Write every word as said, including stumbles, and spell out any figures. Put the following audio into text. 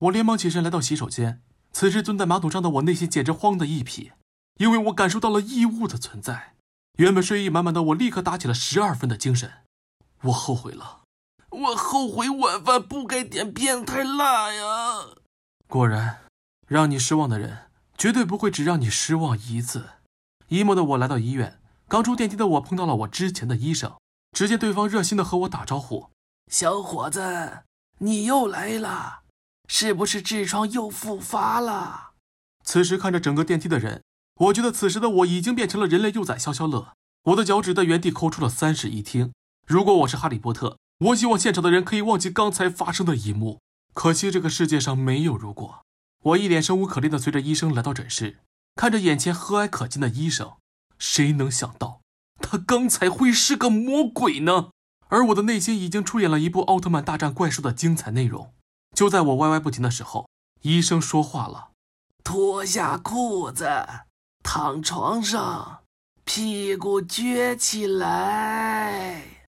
我连忙起身来到洗手间，此时蹲在马桶上的我内心简直慌得一匹，因为我感受到了异物的存在。原本睡意满满的我立刻打起了十二分的精神。我后悔了， 我后悔晚饭不该点变态辣呀。 果然，让你失望的人绝对不会只让你失望一次。emo 的我来到医院，刚出电梯的我碰到了我之前的医生，只见对方热心的和我打招呼： 小伙子，你又来了，是不是痔疮又复发了？ 此时看着整个电梯的人，我觉得此时的我已经变成了人类幼崽消消乐。我的脚趾在原地抠出了三室一厅。如果我是哈利波特，我希望现场的人可以忘记刚才发生的一幕。可惜这个世界上没有如果。我一脸生无可恋的随着医生来到诊室，看着眼前和蔼可亲的医生，谁能想到他刚才会是个魔鬼呢？而我的内心已经出演了一部奥特曼大战怪兽的精彩内容。就在我歪歪不停的时候，医生说话了： 脱下裤子，躺床上，屁股撅起来。